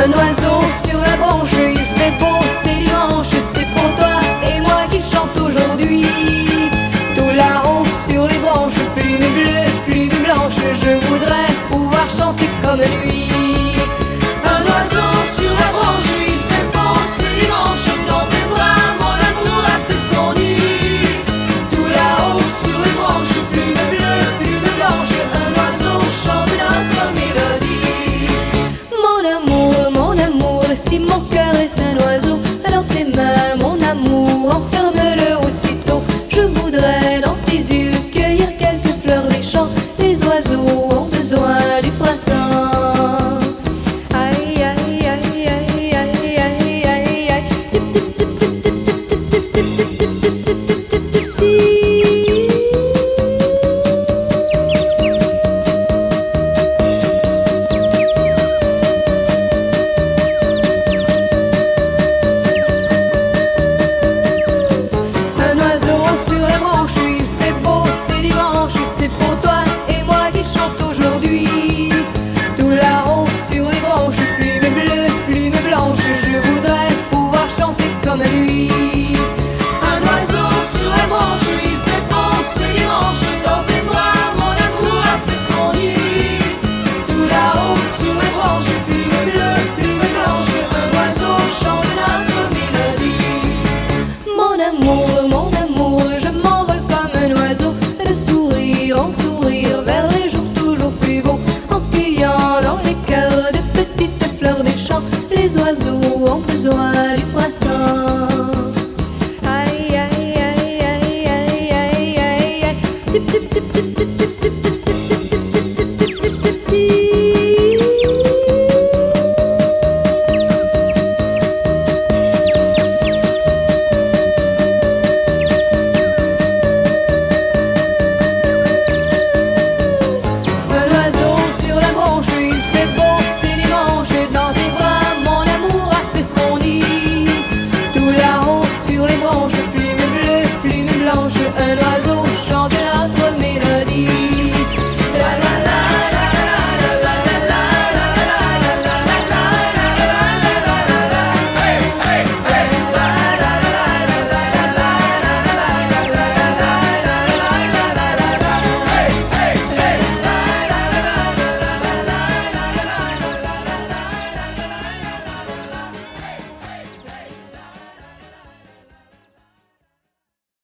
Un oiseau sur la branche, il fait beau, c'est dimanche, c'est pour toi et moi qui chante aujourd'hui. Tout là-haut sur les branches, plume bleue, plume blanche, je voudrais pouvoir chanter comme lui. Un oiseau sur la branche, il fait beau, c'est dimanche, dans tes bras, mon amour a fait son nid. Tout là-haut sur les branches, plume bleue, plume blanche, un oiseau chante notre mélodie. Mon amour, si mon cœur est un oiseau, dans tes mains, mon amour, enferme-le aussitôt. Je voudrais dans tes yeux cueillir quelques fleurs des champs. Les oiseaux ont besoin du printemps. Aïe, aïe, aïe, aïe, aïe, aïe, aïe, aïe. Un oiseau sur la branche, il fait beau, c'est dimanche, c'est pour toi et moi qui chante aujourd'hui. Tout là-haut sur les branches, plume bleue, plume blanche, je voudrais pouvoir chanter comme lui. Un oiseau sur la branche, il fait beau, c'est dimanche, dans tes bras, mon amour a fait son nid. Tout là-haut sur les branches, plume bleue, plume blanche, un oiseau chante notre mélodie. Mon amour, je m'envole comme un oiseau, de sourire en sourire vers les jours toujours plus beaux. En cueillant dans les cœurs de petites fleurs des champs, les oiseaux ont besoin